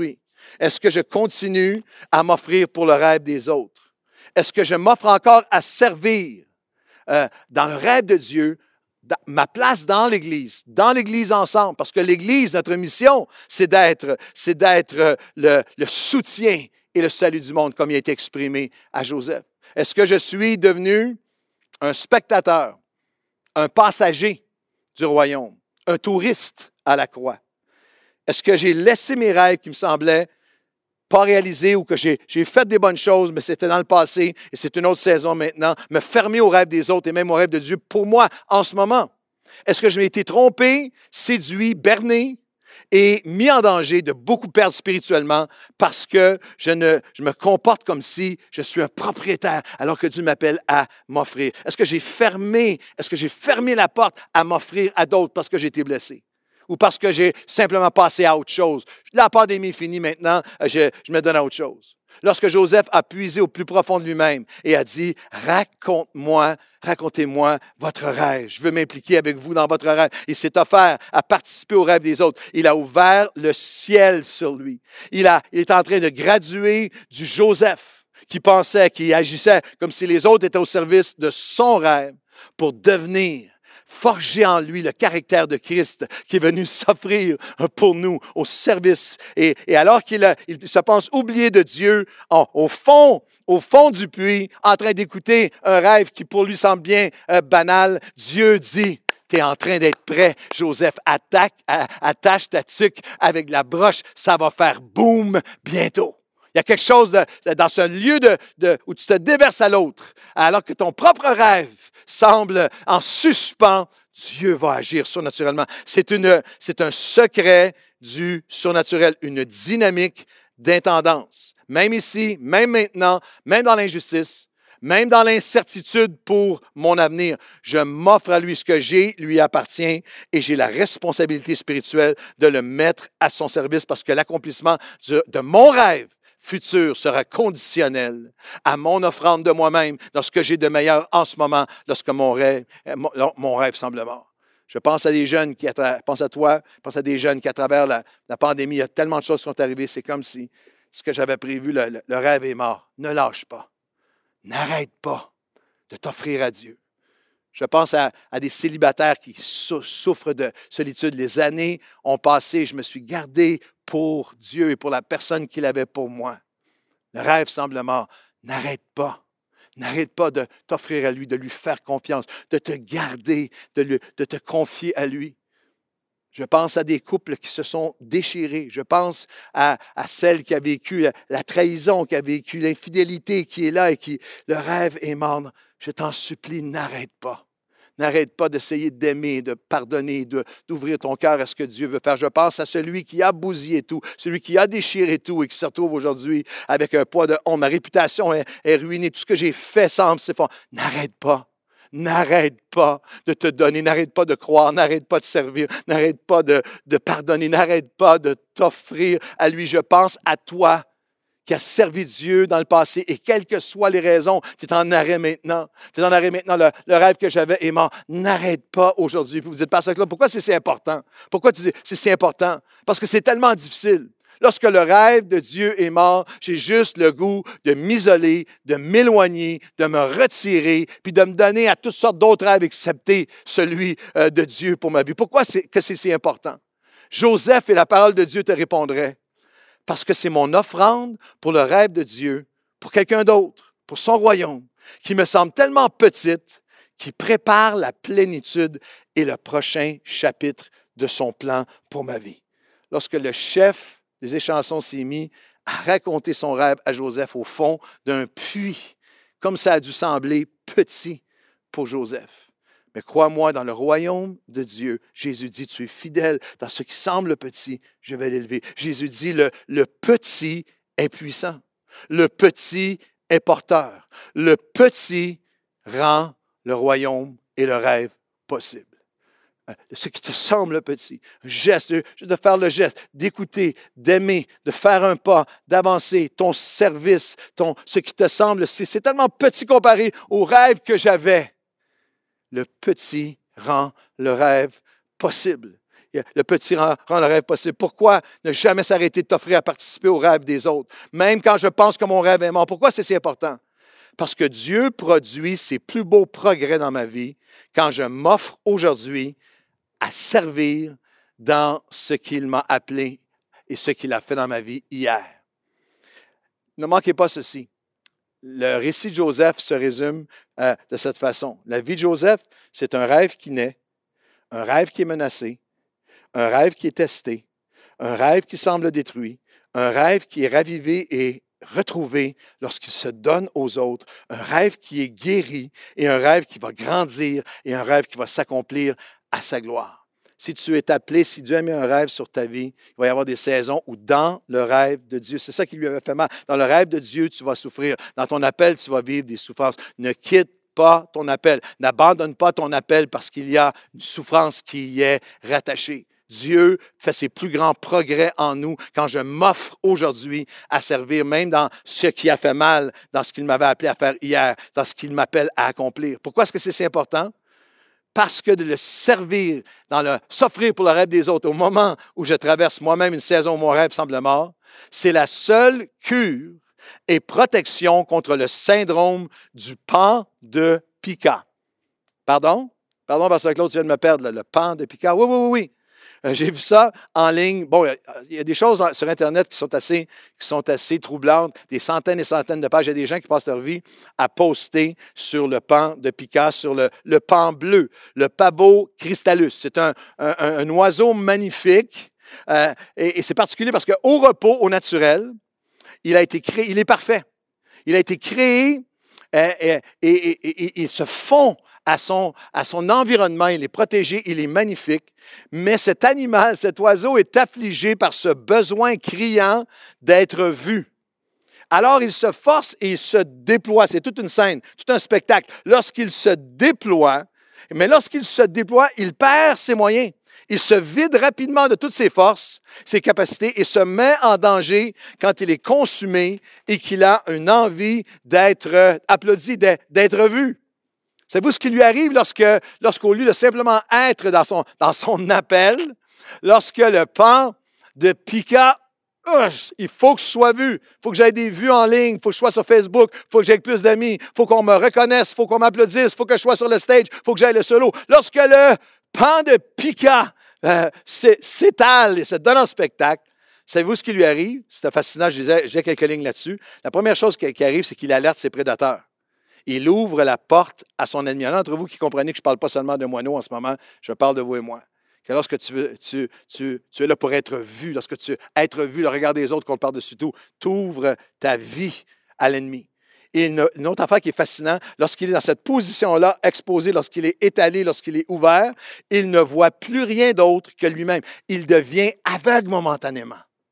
Est-ce que je continue à m'offrir pour le rêve des autres? Est-ce que je m'offre encore à servir euh, dans le rêve de Dieu, dans, ma place dans l'Église, dans l'Église ensemble? Parce que l'Église, notre mission, c'est d'être, c'est d'être le, le soutien et le salut du monde, comme il a été exprimé à Joseph. Est-ce que je suis devenu un spectateur, un passager du royaume, un touriste à la croix? Est-ce que j'ai laissé mes rêves qui me semblaient pas réalisés ou que j'ai, j'ai fait des bonnes choses, mais c'était dans le passé et c'est une autre saison maintenant, me fermer aux rêves des autres et même aux rêves de Dieu pour moi en ce moment? Est-ce que je m'ai été trompé, séduit, berné et mis en danger de beaucoup perdre spirituellement parce que je, ne, je me comporte comme si je suis un propriétaire alors que Dieu m'appelle à m'offrir? Est-ce que j'ai fermé, est-ce que j'ai fermé la porte à m'offrir à d'autres parce que j'ai été blessé? Ou parce que j'ai simplement passé à autre chose? La pandémie est finie maintenant, je, je me donne à autre chose. Lorsque Joseph a puisé au plus profond de lui-même et a dit « Raconte-moi, racontez-moi votre rêve. Je veux m'impliquer avec vous dans votre rêve. » Il s'est offert à participer au rêve des autres. Il a ouvert le ciel sur lui. Il, a, il est en train de graduer du Joseph qui pensait, qui agissait comme si les autres étaient au service de son rêve pour devenir forger en lui le caractère de Christ qui est venu s'offrir pour nous au service. Et, et alors qu'il a, il se pense oublié de Dieu, en, au fond, au fond du puits, en train d'écouter un rêve qui pour lui semble bien euh, banal, Dieu dit: « Tu es en train d'être prêt, Joseph, attaque, attache ta tuque avec de la broche, ça va faire boum bientôt. » Il y a quelque chose de, dans ce lieu de, de, où tu te déverses à l'autre, alors que ton propre rêve semble en suspens, Dieu va agir surnaturellement. C'est, une, c'est un secret du surnaturel, une dynamique d'intendance. Même ici, même maintenant, même dans l'injustice, même dans l'incertitude pour mon avenir, je m'offre à lui. Ce que j'ai lui appartient et j'ai la responsabilité spirituelle de le mettre à son service parce que l'accomplissement de, de mon rêve futur sera conditionnel à mon offrande de moi-même dans ce que j'ai de meilleur en ce moment lorsque mon rêve, mon, mon rêve semble mort. Je pense à des jeunes qui, à, pense à toi, je pense à des jeunes qui, à travers la, la pandémie, il y a tellement de choses qui sont arrivées. C'est comme si ce que j'avais prévu, le, le, le rêve est mort. Ne lâche pas. N'arrête pas de t'offrir à Dieu. Je pense à, à des célibataires qui sou, souffrent de solitude. Les années ont passé, je me suis gardé pour Dieu et pour la personne qu'il avait pour moi. Le rêve semble mort. N'arrête pas. N'arrête pas de t'offrir à lui, de lui faire confiance, de te garder, de, lui, de te confier à lui. Je pense à des couples qui se sont déchirés. Je pense à, à celle qui a vécu la, la trahison, qui a vécu l'infidélité, qui est là et qui, le rêve est mort. Je t'en supplie, n'arrête pas. N'arrête pas d'essayer d'aimer, de pardonner, de, d'ouvrir ton cœur à ce que Dieu veut faire. Je pense à celui qui a bousillé tout, celui qui a déchiré tout et qui se retrouve aujourd'hui avec un poids de honte. Ma réputation est, est ruinée. Tout ce que j'ai fait semble s'effondrer. N'arrête pas. N'arrête pas de te donner, n'arrête pas de croire, n'arrête pas de servir, n'arrête pas de, de pardonner, n'arrête pas de t'offrir à lui. Je pense à toi qui as servi Dieu dans le passé et quelles que soient les raisons, tu es en arrêt maintenant. Tu es en arrêt maintenant, le, le rêve que j'avais est mort. N'arrête pas aujourd'hui. Puis vous dites, Pasteur Claude, pourquoi c'est si important? Pourquoi tu dis c'est si important? Parce que c'est tellement difficile. Lorsque le rêve de Dieu est mort, j'ai juste le goût de m'isoler, de m'éloigner, de me retirer, puis de me donner à toutes sortes d'autres rêves, excepté celui euh, de Dieu pour ma vie. Pourquoi c'est, que c'est si important? Joseph et la parole de Dieu te répondraient. Parce que c'est mon offrande pour le rêve de Dieu, pour quelqu'un d'autre, pour son royaume, qui me semble tellement petite, qui prépare la plénitude et le prochain chapitre de son plan pour ma vie. Lorsque le chef des échansons s'est mis à raconter son rêve à Joseph au fond d'un puits, comme ça a dû sembler petit pour Joseph. Mais crois-moi, dans le royaume de Dieu, Jésus dit, tu es fidèle dans ce qui semble petit, je vais l'élever. Jésus dit, le, le petit est puissant, le petit est porteur, le petit rend le royaume et le rêve possible. Ce qui te semble petit, un geste, juste de faire le geste, d'écouter, d'aimer, de faire un pas, d'avancer, ton service, ton, ce qui te semble, c'est, c'est tellement petit comparé au rêve que j'avais. Le petit rend le rêve possible. Le petit rend, rend le rêve possible. Pourquoi ne jamais s'arrêter de t'offrir à participer au rêve des autres, même quand je pense que mon rêve est mort? Pourquoi c'est si important? Parce que Dieu produit ses plus beaux progrès dans ma vie quand je m'offre aujourd'hui à servir dans ce qu'il m'a appelé et ce qu'il a fait dans ma vie hier. Ne manquez pas ceci. Le récit de Joseph se résume euh, de cette façon. La vie de Joseph, c'est un rêve qui naît, un rêve qui est menacé, un rêve qui est testé, un rêve qui semble détruit, un rêve qui est ravivé et retrouvé lorsqu'il se donne aux autres, un rêve qui est guéri et un rêve qui va grandir et un rêve qui va s'accomplir à sa gloire. Si tu es appelé, si Dieu a mis un rêve sur ta vie, il va y avoir des saisons où dans le rêve de Dieu, c'est ça qui lui avait fait mal, dans le rêve de Dieu, tu vas souffrir. Dans ton appel, tu vas vivre des souffrances. Ne quitte pas ton appel. N'abandonne pas ton appel parce qu'il y a une souffrance qui y est rattachée. Dieu fait ses plus grands progrès en nous quand je m'offre aujourd'hui à servir, même dans ce qui a fait mal, dans ce qu'il m'avait appelé à faire hier, dans ce qu'il m'appelle à accomplir. Pourquoi est-ce que c'est si important? Parce que de le servir, dans le s'offrir pour le rêve des autres, au moment où je traverse moi-même une saison où mon rêve semble mort, c'est la seule cure et protection contre le syndrome du pan de Pica. Pardon? Pardon, Pasteur Claude, tu viens de me perdre, là, le pan de Pica. Oui, oui, oui, oui. Euh, j'ai vu ça en ligne. Bon, il y a des choses sur Internet qui sont assez, qui sont assez troublantes. Des centaines et centaines de pages. Il y a des gens qui passent leur vie à poster sur le pan de Pica, sur le, le pan bleu, le pavot cristallus. C'est un, un, un oiseau magnifique euh, et, et c'est particulier parce qu'au repos, au naturel, il a été créé, il est parfait. Il a été créé euh, et, et, et, et il se fond à son, à son environnement, il est protégé, il est magnifique, mais cet animal, cet oiseau est affligé par ce besoin criant d'être vu. Alors il se force et il se déploie, c'est toute une scène, tout un spectacle. Lorsqu'il se déploie, mais lorsqu'il se déploie, il perd ses moyens. Il se vide rapidement de toutes ses forces, ses capacités et se met en danger quand il est consumé et qu'il a une envie d'être applaudi, d'être vu. Savez-vous ce qui lui arrive lorsque, lorsqu'au lieu de simplement être dans son, dans son appel, lorsque le pan de Pica, il faut que je sois vu, il faut que j'aie des vues en ligne, il faut que je sois sur Facebook, il faut que j'aie plus d'amis, il faut qu'on me reconnaisse, il faut qu'on m'applaudisse, il faut que je sois sur le stage, il faut que j'aille le solo. Lorsque le pan de Pica euh, s'étale et se donne en spectacle, savez-vous ce qui lui arrive? C'était fascinant, je disais, j'ai quelques lignes là-dessus. La première chose qui, qui arrive, c'est qu'il alerte ses prédateurs. Il ouvre la porte à son ennemi. Il y en a d'entre vous qui comprenez que je ne parle pas seulement de moineaux en ce moment, je parle de vous et moi. Que lorsque tu, veux, tu, tu, tu es là pour être vu, lorsque tu veux être vu, le regard des autres qu'on parle dessus tout, tu ouvres ta vie à l'ennemi. Et une, une autre affaire qui est fascinante, lorsqu'il est dans cette position-là, exposé, lorsqu'il est étalé, lorsqu'il est ouvert, il ne voit plus rien d'autre que lui-même. Il devient aveugle momentanément.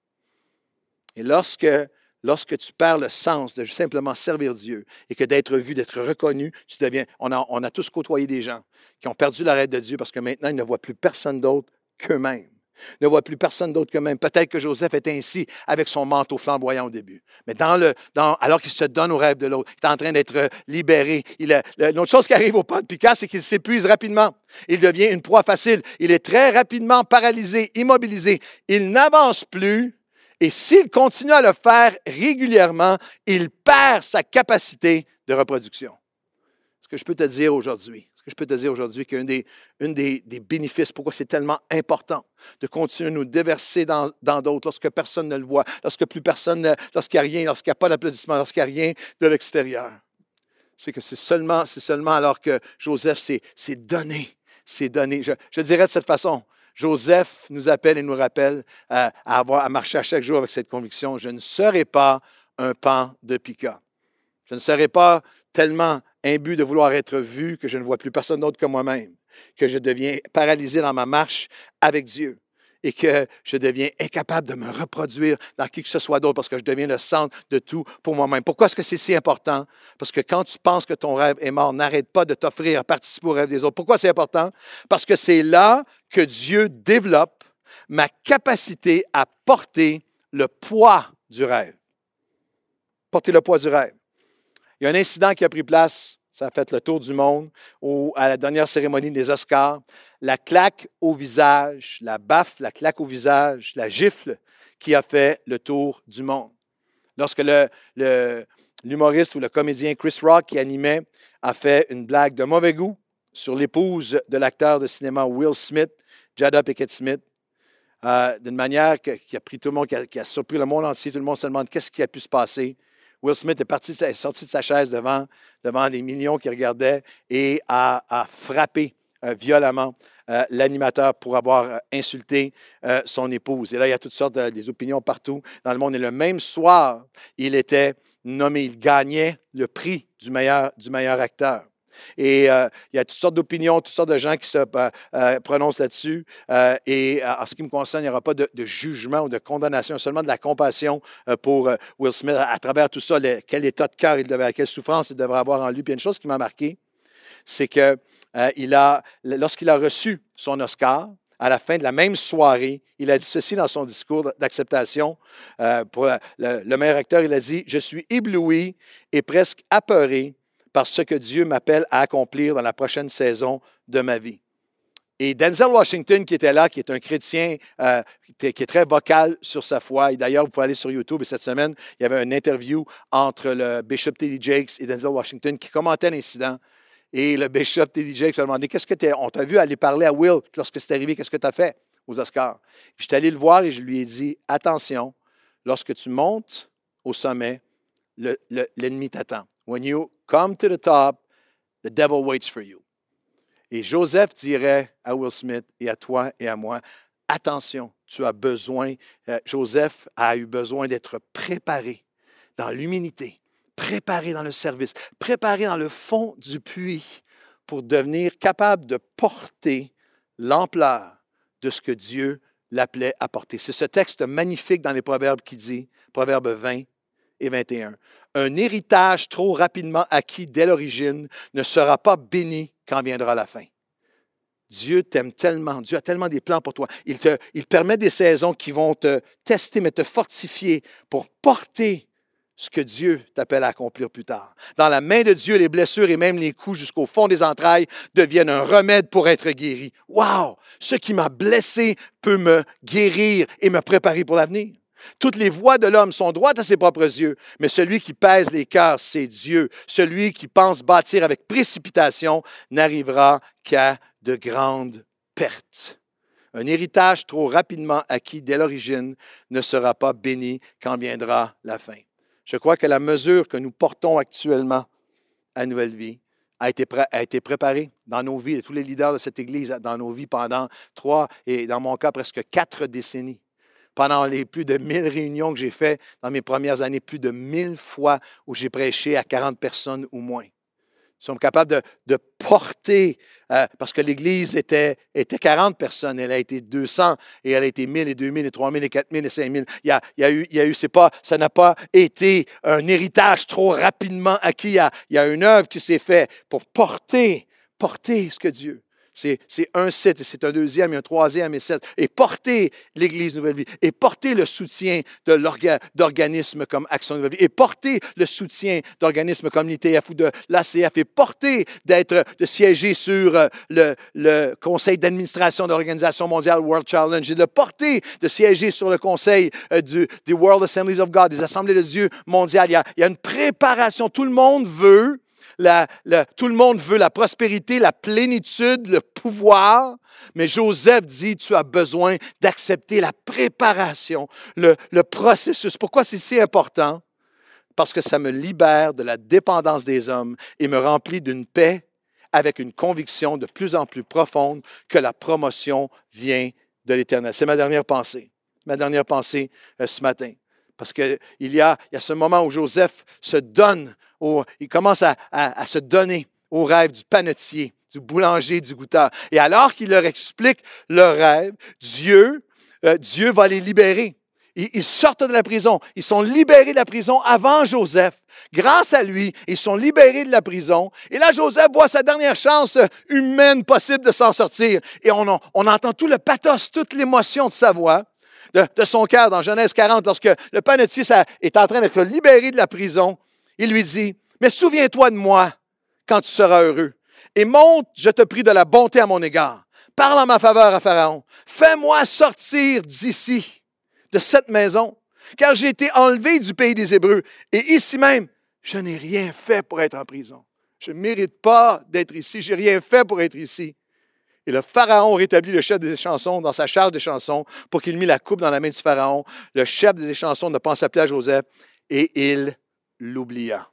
Et lorsque... Lorsque tu perds le sens de simplement servir Dieu et que d'être vu, d'être reconnu, tu deviens. On a, on a tous côtoyé des gens qui ont perdu la règle de Dieu parce que maintenant, ils ne voient plus personne d'autre qu'eux-mêmes. Ils ne voient plus personne d'autre qu'eux-mêmes. Peut-être que Joseph était ainsi avec son manteau flamboyant au début. Mais dans le, dans, alors qu'il se donne au rêve de l'autre, il est en train d'être libéré. Il a, une autre chose qui arrive au pan de Pica, c'est qu'il s'épuise rapidement. Il devient une proie facile. Il est très rapidement paralysé, immobilisé. Il n'avance plus. Et s'il continue à le faire régulièrement, il perd sa capacité de reproduction. Ce que je peux te dire aujourd'hui, ce que je peux te dire aujourd'hui, qu'un des, une des, des bénéfices, pourquoi c'est tellement important de continuer à nous déverser dans, dans d'autres lorsque personne ne le voit, lorsque plus personne, lorsqu'il n'y a rien, lorsqu'il n'y a pas d'applaudissement, lorsqu'il n'y a rien de l'extérieur. C'est que c'est seulement, c'est seulement alors que Joseph s'est, s'est donné, s'est donné. Je, je dirais de cette façon, Joseph nous appelle et nous rappelle à, à, avoir, à marcher à chaque jour avec cette conviction. Je ne serai pas un pan de Pica. Je ne serai pas tellement imbu de vouloir être vu que je ne vois plus personne d'autre que moi-même, que je deviens paralysé dans ma marche avec Dieu et que je deviens incapable de me reproduire dans qui que ce soit d'autre parce que je deviens le centre de tout pour moi-même. Pourquoi est-ce que c'est si important? Parce que quand tu penses que ton rêve est mort, n'arrête pas de t'offrir à participer au rêve des autres. Pourquoi c'est important? Parce que c'est là que Dieu développe ma capacité à porter le poids du rêve. Porter le poids du rêve. Il y a un incident qui a pris place, Ça a fait le tour du monde au, à la dernière cérémonie des Oscars. La claque au visage, la baffe, la claque au visage, la gifle qui a fait le tour du monde. Lorsque le, le, l'humoriste ou le comédien Chris Rock qui animait a fait une blague de mauvais goût sur l'épouse de l'acteur de cinéma Will Smith, Jada Pinkett Smith, euh, d'une manière que, qui a pris tout le monde, qui a, qui a surpris le monde entier. Tout le monde se demande qu'est-ce qui a pu se passer. Will Smith est, parti, est sorti de sa chaise devant, devant les millions qui regardaient et a, a frappé euh, violemment euh, l'animateur pour avoir euh, insulté euh, son épouse. Et là, il y a toutes sortes de, des opinions partout dans le monde. Et le même soir, il était nommé, il gagnait le prix du meilleur, du meilleur acteur. Et euh, il y a toutes sortes d'opinions, toutes sortes de gens qui se euh, euh, prononcent là-dessus. Euh, et euh, en ce qui me concerne, il n'y aura pas de, de jugement ou de condamnation, seulement de la compassion euh, pour euh, Will Smith. À, à travers tout ça, le, quel état de cœur il devait, quelle souffrance il devrait avoir en lui. Puis une chose qui m'a marqué, c'est que euh, il a, lorsqu'il a reçu son Oscar, à la fin de la même soirée, il a dit ceci dans son discours d'acceptation euh, pour le, le meilleur acteur. Il a dit « Je suis ébloui et presque apeuré par ce que Dieu m'appelle à accomplir dans la prochaine saison de ma vie. » Et Denzel Washington, qui était là, qui est un chrétien, euh, qui est très vocal sur sa foi, et d'ailleurs, vous pouvez aller sur YouTube, et cette semaine, il y avait une interview entre le Bishop T D Jakes et Denzel Washington qui commentait l'incident. Et le Bishop T D Jakes lui a demandé « Qu'est-ce que tu On t'a vu aller parler à Will lorsque c'est arrivé, qu'est-ce que tu as fait aux Oscars? » Je suis allé le voir et je lui ai dit « Attention, lorsque tu montes au sommet, le, le, l'ennemi t'attend. When you come to the top, the devil waits for you. » Et Joseph dirait à Will Smith et à toi et à moi, attention, tu as besoin, euh, Joseph a eu besoin d'être préparé dans l'humilité, préparé dans le service, préparé dans le fond du puits pour devenir capable de porter l'ampleur de ce que Dieu l'appelait à porter. C'est ce texte magnifique dans les Proverbes qui dit, Proverbes vingt et vingt et un, « Un héritage trop rapidement acquis dès l'origine ne sera pas béni quand viendra la fin. » Dieu t'aime tellement, Dieu a tellement des plans pour toi. Il te, il permet des saisons qui vont te tester, mais te fortifier pour porter ce que Dieu t'appelle à accomplir plus tard. Dans la main de Dieu, les blessures et même les coups jusqu'au fond des entrailles deviennent un remède pour être guéri. Wow! Ce qui m'a blessé peut me guérir et me préparer pour l'avenir. Toutes les voies de l'homme sont droites à ses propres yeux, mais celui qui pèse les cœurs, c'est Dieu. Celui qui pense bâtir avec précipitation n'arrivera qu'à de grandes pertes. Un héritage trop rapidement acquis dès l'origine ne sera pas béni quand viendra la fin. Je crois que la mesure que nous portons actuellement à Nouvelle Vie a été, pré- a été préparée dans nos vies, et tous les leaders de cette Église dans nos vies pendant trois, et dans mon cas, presque quatre décennies. Pendant les plus de mille réunions que j'ai faites dans mes premières années, plus de mille fois où j'ai prêché à quarante personnes ou moins. Nous sommes capables de, de porter, euh, parce que l'Église était, était quarante personnes, elle a été deux cents, et elle a été mille, et deux mille, et trois mille, et quatre mille, et cinq mille. Il y a, il y a eu, il y a eu c'est pas, ça n'a pas été un héritage trop rapidement acquis. Il y a, il y a une œuvre qui s'est faite pour porter, porter ce que Dieu. C'est, c'est un site, et c'est un deuxième, et un troisième, et sept. Et porter l'Église Nouvelle Vie, et porter le soutien de l'orga, d'organismes comme Action Nouvelle Vie, et porter le soutien d'organismes comme l'I T F ou de l'A C F, et porter d'être, de siéger sur le, le conseil d'administration de l'Organisation mondiale World Challenge, et de porter, de siéger sur le conseil euh, du, du World Assemblies of God, des Assemblées de Dieu mondiales. Il y a, il y a une préparation. Tout le monde veut La, la, tout le monde veut la prospérité, la plénitude, le pouvoir, mais Joseph dit, tu as besoin d'accepter la préparation, le, le processus. Pourquoi c'est si important? Parce que ça me libère de la dépendance des hommes et me remplit d'une paix avec une conviction de plus en plus profonde que la promotion vient de l'Éternel. C'est ma dernière pensée, ma dernière pensée euh, ce matin. Parce qu'il y a, il y a ce moment où Joseph se donne, au, il commence à, à, à se donner au rêve du panetier, du boulanger, du goûteur. Et alors qu'il leur explique leur rêve, Dieu, euh, Dieu va les libérer. Ils, ils sortent de la prison. Ils sont libérés de la prison avant Joseph. Grâce à lui, ils sont libérés de la prison. Et là, Joseph voit sa dernière chance humaine possible de s'en sortir. Et on, on entend tout le pathos, toute l'émotion de sa voix. De, de son cœur, dans Genèse quarante, lorsque le panetier ça, est en train d'être libéré de la prison, il lui dit, « Mais souviens-toi de moi quand tu seras heureux. Et montre, je te prie, de la bonté à mon égard. Parle en ma faveur à Pharaon. Fais-moi sortir d'ici, de cette maison, car j'ai été enlevé du pays des Hébreux. Et ici même, je n'ai rien fait pour être en prison. Je ne mérite pas d'être ici. Je n'ai rien fait pour être ici. Et le Pharaon rétablit le chef des échansons dans sa charge d'échansons pour qu'il mit la coupe dans la main du Pharaon. Le chef des échansons ne pensa plus à Joseph et il l'oublia.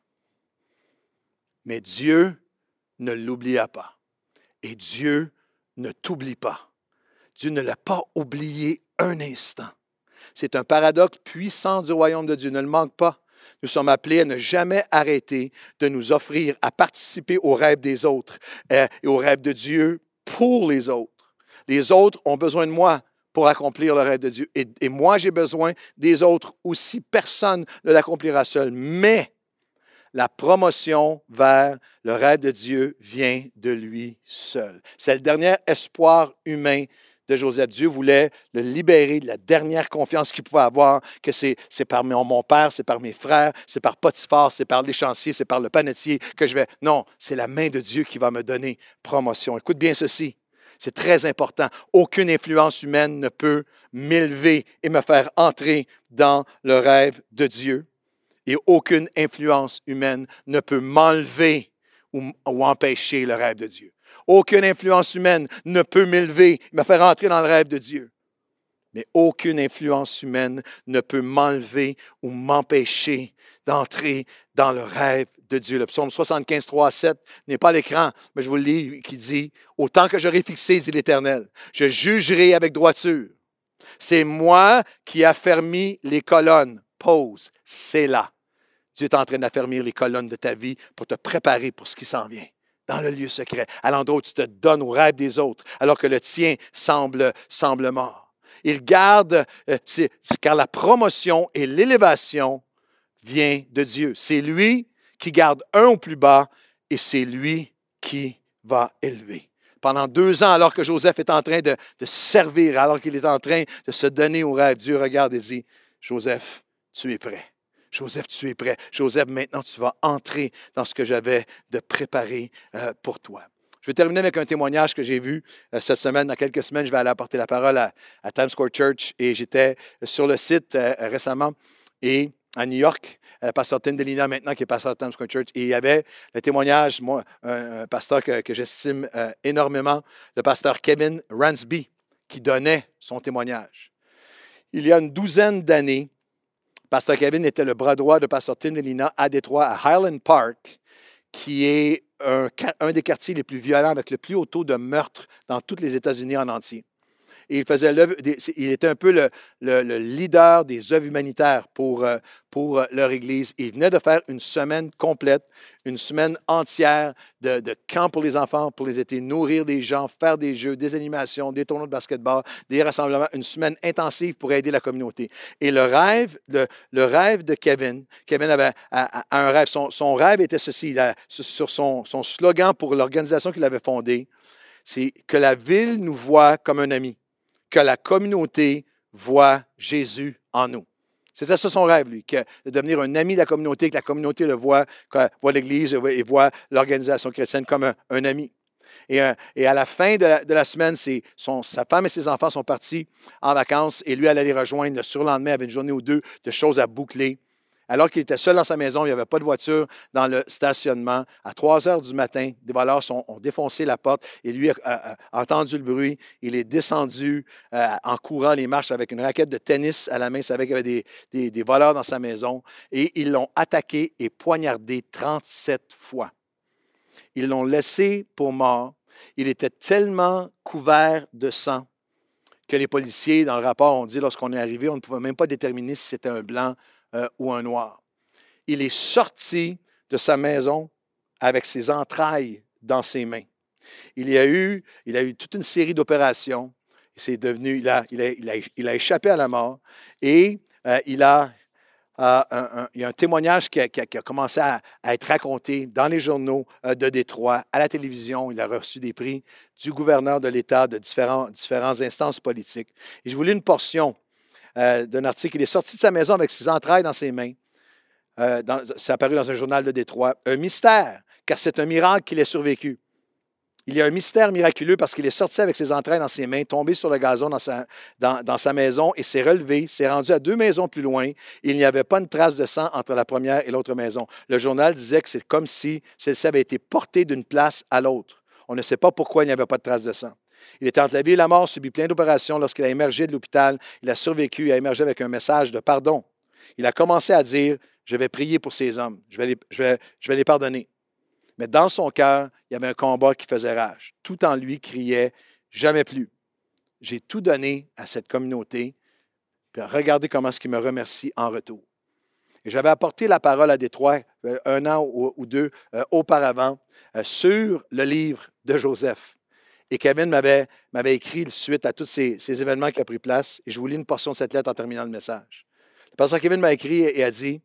Mais Dieu ne l'oublia pas. Et Dieu ne t'oublie pas. Dieu ne l'a pas oublié un instant. C'est un paradoxe puissant du royaume de Dieu. Ne le manque pas. Nous sommes appelés à ne jamais arrêter de nous offrir à participer aux rêves des autres euh, et aux rêves de Dieu pour les autres. Les autres ont besoin de moi pour accomplir le rêve de Dieu. Et, et moi, j'ai besoin des autres aussi. Personne ne l'accomplira seul. Mais la promotion vers le rêve de Dieu vient de lui seul. C'est le dernier espoir humain de Joseph. Dieu voulait le libérer de la dernière confiance qu'il pouvait avoir, que c'est, c'est par mon, mon père, c'est par mes frères, c'est par Potiphar, c'est par l'échancier, c'est par le panetier que je vais... Non, c'est la main de Dieu qui va me donner promotion. Écoute bien ceci, c'est très important. Aucune influence humaine ne peut m'élever et me faire entrer dans le rêve de Dieu. Et aucune influence humaine ne peut m'enlever ou, ou empêcher le rêve de Dieu. Aucune influence humaine ne peut m'élever, me faire entrer dans le rêve de Dieu. Mais aucune influence humaine ne peut m'enlever ou m'empêcher d'entrer dans le rêve de Dieu. Le psaume soixante-quinze, trois à sept n'est pas à l'écran, mais je vous le lis, qui dit « Au temps que j'aurai fixé, dit l'Éternel, je jugerai avec droiture. C'est moi qui affermis les colonnes. » Pause, c'est là. Dieu est en train d'affermir les colonnes de ta vie pour te préparer pour ce qui s'en vient. Dans le lieu secret, à l'endroit où tu te donnes au rêve des autres, alors que le tien semble, semble mort. Il garde, euh, c'est, c'est, car la promotion et l'élévation vient de Dieu. C'est lui qui garde un au plus bas et c'est lui qui va élever. Pendant deux ans, alors que Joseph est en train de, de servir, alors qu'il est en train de se donner au rêve, Dieu regarde et dit, « Joseph, tu es prêt. Joseph, tu es prêt. Joseph, maintenant, tu vas entrer dans ce que j'avais de préparé euh, pour toi. » Je vais terminer avec un témoignage que j'ai vu euh, cette semaine. Dans quelques semaines, je vais aller apporter la parole à, à Times Square Church et j'étais sur le site euh, récemment et à New York, le pasteur Tim Delina maintenant qui est pasteur de Times Square Church et il y avait le témoignage, moi, un, un pasteur que, que j'estime euh, énormément, le pasteur Kevin Ransby qui donnait son témoignage. Il y a une douzaine d'années, Pasteur Kevin était le bras droit de Pasteur Tim Delina à Détroit, à Highland Park, qui est un, un des quartiers les plus violents avec le plus haut taux de meurtre dans tous les États-Unis en entier. Et il, faisait il était un peu le, le, le leader des œuvres humanitaires pour, pour leur Église. Il venait de faire une semaine complète, une semaine entière de, de camp pour les enfants, pour les étés, nourrir des gens, faire des jeux, des animations, des tournois de basketball, des rassemblements, une semaine intensive pour aider la communauté. Et le rêve, le, le rêve de Kevin, Kevin avait a, a un rêve, son, son rêve était ceci, il a, sur son, son slogan pour l'organisation qu'il avait fondée, c'est que la ville nous voit comme un ami, que la communauté voit Jésus en nous. C'était ça son rêve, lui, que de devenir un ami de la communauté, que la communauté le voit, voit l'Église et voit l'organisation chrétienne comme un, un ami. Et, et à la fin de la, de la semaine, c'est son, sa femme et ses enfants sont partis en vacances et lui allait les rejoindre le surlendemain, avait une journée ou deux de choses à boucler. Alors qu'il était seul dans sa maison, il n'y avait pas de voiture dans le stationnement. À trois heures du matin, des voleurs sont, ont défoncé la porte et lui a, a, a entendu le bruit. Il est descendu euh, en courant les marches avec une raquette de tennis à la main. Il savait qu'il y avait des, des, des voleurs dans sa maison. Et ils l'ont attaqué et poignardé trente-sept fois. Ils l'ont laissé pour mort. Il était tellement couvert de sang que les policiers, dans le rapport, ont dit, lorsqu'on est arrivé, on ne pouvait même pas déterminer si c'était un blanc Euh, ou un noir. Il est sorti de sa maison avec ses entrailles dans ses mains. Il y a eu, il a eu toute une série d'opérations. C'est devenu, il a, il a, il a, il a échappé à la mort et euh, il, a, euh, un, un, il y a un témoignage qui a, qui a, qui a commencé à, à être raconté dans les journaux euh, de Détroit, à la télévision. Il a reçu des prix du gouverneur de l'État, de différents, différentes instances politiques. Et je vous lis une portion Euh, d'un article. Il est sorti de sa maison avec ses entrailles dans ses mains. Euh, dans, c'est apparu dans un journal de Détroit. Un mystère car c'est un miracle qu'il ait survécu. Il y a un mystère miraculeux parce qu'il est sorti avec ses entrailles dans ses mains, tombé sur le gazon dans sa, dans, dans sa maison et s'est relevé, s'est rendu à deux maisons plus loin. Il n'y avait pas une trace de sang entre la première et l'autre maison. Le journal disait que c'est comme si celle-ci avait été portée d'une place à l'autre. On ne sait pas pourquoi il n'y avait pas de trace de sang. Il était entre la vie et la mort, subi plein d'opérations. Lorsqu'il a émergé de l'hôpital, il a survécu et a émergé avec un message de pardon. Il a commencé à dire, je vais prier pour ces hommes, je vais les, je vais, je vais les pardonner. Mais dans son cœur, il y avait un combat qui faisait rage. Tout en lui criait « Jamais plus ». J'ai tout donné à cette communauté, puis regardez comment est-ce qu'il me remercie en retour. Et j'avais apporté la parole à Détroit euh, un an ou, ou deux euh, auparavant euh, sur le livre de Joseph. Et Kevin m'avait, m'avait écrit suite à tous ces, ces événements qui ont pris place, et je vous lis une portion de cette lettre en terminant le message. Le pasteur Kevin m'a écrit et a dit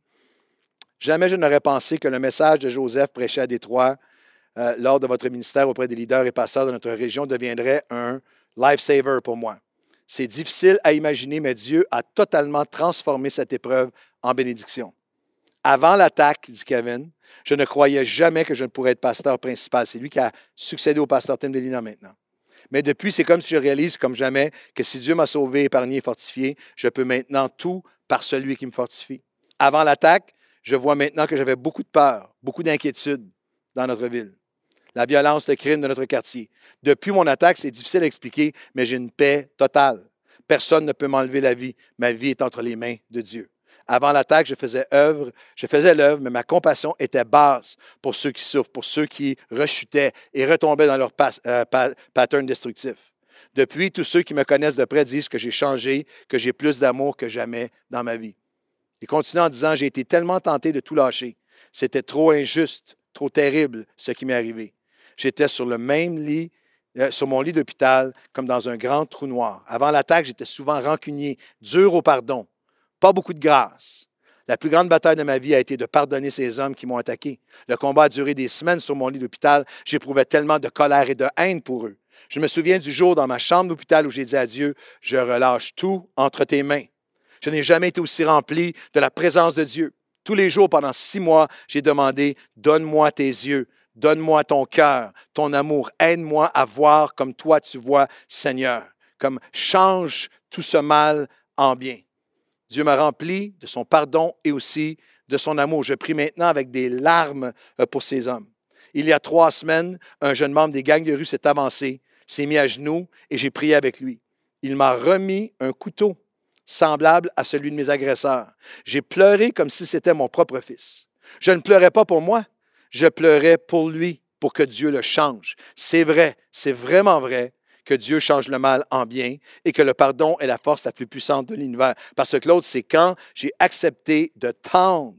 « Jamais je n'aurais pensé que le message de Joseph prêché à Détroit euh, lors de votre ministère auprès des leaders et pasteurs de notre région deviendrait un lifesaver pour moi. C'est difficile à imaginer, mais Dieu a totalement transformé cette épreuve en bénédiction. Avant l'attaque, dit Kevin, je ne croyais jamais que je ne pourrais être pasteur principal. C'est lui qui a succédé au pasteur Tim Delina maintenant. Mais depuis, c'est comme si je réalise comme jamais que si Dieu m'a sauvé, épargné et fortifié, je peux maintenant tout par celui qui me fortifie. Avant l'attaque, je vois maintenant que j'avais beaucoup de peur, beaucoup d'inquiétude dans notre ville. La violence, le crime de notre quartier. Depuis mon attaque, c'est difficile à expliquer, mais j'ai une paix totale. Personne ne peut m'enlever la vie. Ma vie est entre les mains de Dieu. Avant l'attaque, je faisais œuvre, je faisais l'œuvre, mais ma compassion était basse pour ceux qui souffrent, pour ceux qui rechutaient et retombaient dans leur pas, euh, pa, pattern destructif. Depuis, tous ceux qui me connaissent de près disent que j'ai changé, que j'ai plus d'amour que jamais dans ma vie. Il continue en disant, j'ai été tellement tenté de tout lâcher. C'était trop injuste, trop terrible ce qui m'est arrivé. J'étais sur le même lit, euh, sur mon lit d'hôpital, comme dans un grand trou noir. Avant l'attaque, j'étais souvent rancunier, dur au pardon, pas beaucoup de grâce. La plus grande bataille de ma vie a été de pardonner ces hommes qui m'ont attaqué. Le combat a duré des semaines sur mon lit d'hôpital. J'éprouvais tellement de colère et de haine pour eux. Je me souviens du jour dans ma chambre d'hôpital où j'ai dit à Dieu, « Je relâche tout entre tes mains. » Je n'ai jamais été aussi rempli de la présence de Dieu. Tous les jours, pendant six mois, j'ai demandé, « Donne-moi tes yeux, donne-moi ton cœur, ton amour. Aide-moi à voir comme toi tu vois, Seigneur. Comme change tout ce mal en bien. » Dieu m'a rempli de son pardon et aussi de son amour. Je prie maintenant avec des larmes pour ces hommes. Il y a trois semaines, un jeune membre des gangs de rue s'est avancé, s'est mis à genoux et j'ai prié avec lui. Il m'a remis un couteau semblable à celui de mes agresseurs. J'ai pleuré comme si c'était mon propre fils. Je ne pleurais pas pour moi, je pleurais pour lui, pour que Dieu le change. C'est vrai, c'est vraiment vrai que Dieu change le mal en bien et que le pardon est la force la plus puissante de l'univers. Parce que l'autre, c'est quand j'ai accepté de tendre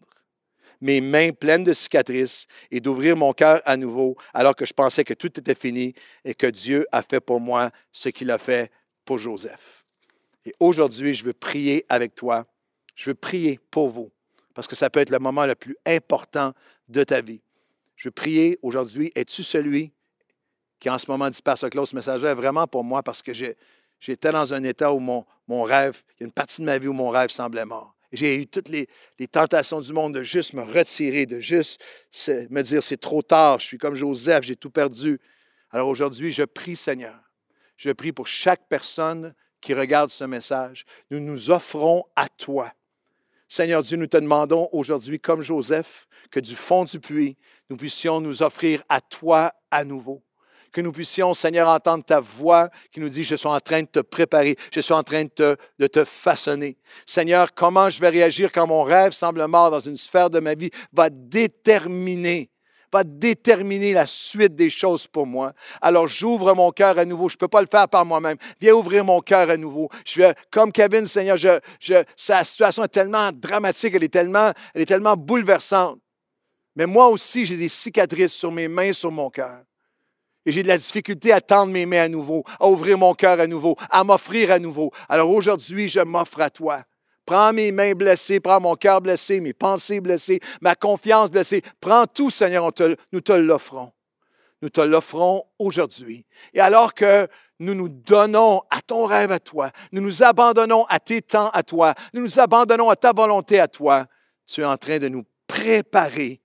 mes mains pleines de cicatrices et d'ouvrir mon cœur à nouveau alors que je pensais que tout était fini et que Dieu a fait pour moi ce qu'il a fait pour Joseph. Et aujourd'hui, je veux prier avec toi. Je veux prier pour vous parce que ça peut être le moment le plus important de ta vie. Je veux prier aujourd'hui. Es-tu celui qui en ce moment dit, Pasteur Claude, ce message est vraiment pour moi parce que j'ai, j'étais dans un état où mon, mon rêve, il y a une partie de ma vie où mon rêve semblait mort. J'ai eu toutes les, les tentations du monde de juste me retirer, de juste me dire c'est trop tard, je suis comme Joseph, j'ai tout perdu. Alors aujourd'hui, je prie, Seigneur, je prie pour chaque personne qui regarde ce message. Nous nous offrons à toi. Seigneur Dieu, nous te demandons aujourd'hui, comme Joseph, que du fond du puits, nous puissions nous offrir à toi à nouveau. Que nous puissions, Seigneur, entendre ta voix qui nous dit, je suis en train de te préparer, je suis en train de te, de te façonner. Seigneur, comment je vais réagir quand mon rêve semble mort dans une sphère de ma vie va déterminer, va déterminer la suite des choses pour moi. Alors, j'ouvre mon cœur à nouveau. Je ne peux pas le faire par moi-même. Viens ouvrir mon cœur à nouveau. Je vais, comme Kevin, Seigneur, je, je, sa situation est tellement dramatique, elle est tellement, elle est tellement bouleversante. Mais moi aussi, j'ai des cicatrices sur mes mains, sur mon cœur. Et j'ai de la difficulté à tendre mes mains à nouveau, à ouvrir mon cœur à nouveau, à m'offrir à nouveau. Alors aujourd'hui, je m'offre à toi. Prends mes mains blessées, prends mon cœur blessé, mes pensées blessées, ma confiance blessée. Prends tout, Seigneur, on te, nous te l'offrons. Nous te l'offrons aujourd'hui. Et alors que nous nous donnons à ton rêve à toi, nous nous abandonnons à tes temps à toi, nous nous abandonnons à ta volonté à toi, tu es en train de nous préparer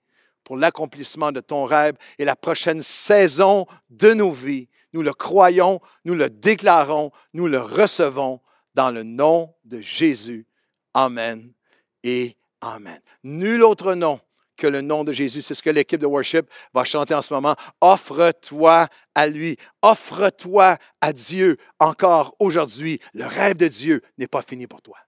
pour l'accomplissement de ton rêve et la prochaine saison de nos vies. Nous le croyons, nous le déclarons, nous le recevons dans le nom de Jésus. Amen et Amen. Nul autre nom que le nom de Jésus. C'est ce que l'équipe de worship va chanter en ce moment. Offre-toi à lui. Offre-toi à Dieu encore aujourd'hui. Le rêve de Dieu n'est pas fini pour toi.